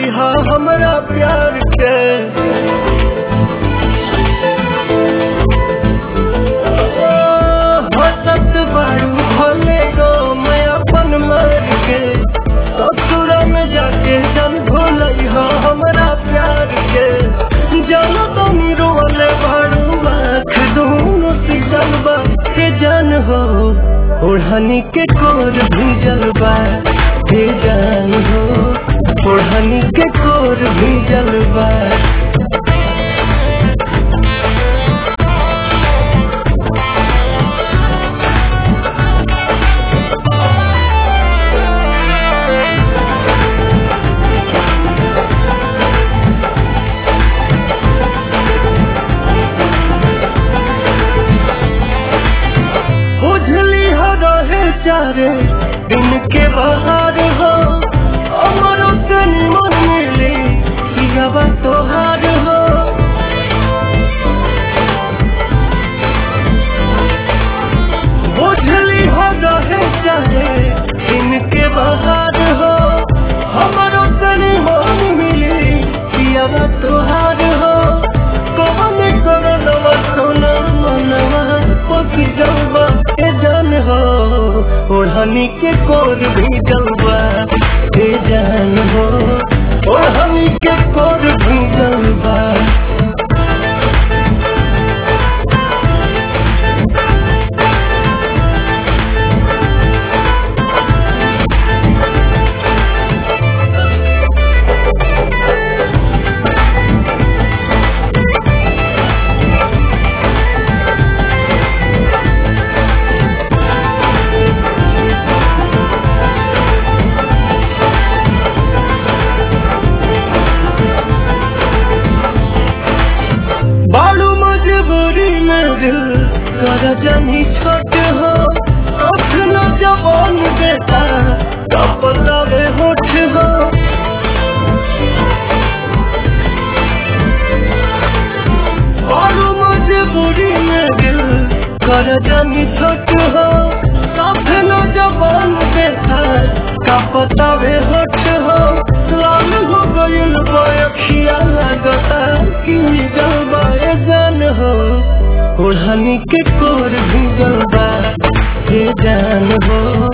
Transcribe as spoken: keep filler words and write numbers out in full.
भूलैहा हमरा प्यार के। हंसत बारू भले गो मैं अपन मार के, ससुर में जाके जन भूलैहा हमरा प्यार के। जानो तुम रोले बारू आँख दोनों सिजल बा के जान हो, ओढ़नी के कोर भीजल बा के जान हो, ओढ़नी के कोर भीजल बा। बुझली हो रहे चारे दिन के बाहर हो, अमर तन मन मिली पियावा तोहार हो। बुझली हो रहे चारे दिन के बाहर हो, अमर तन मन मिली पियावा तोहार हो। कौन करनवा सोना मनवा पकी जलवा के जान हो, ओढ़नी के कोर भी जलवा के जान हो, ओढ़नी के कोर भी जलवा। बालू मजबूरी में दिल कर जनी छोट हो, आँख न जवान बेटा कपड़े होठ हो। बालू मजबूरी में दिल कर जनी छोट हो, आँख न जवान बेटा कपड़े होठ हो। लाल हो गइल बयखिया लगता कि जलवा जान हो, ओढ़नी के कोर भी जलवा के जान हो,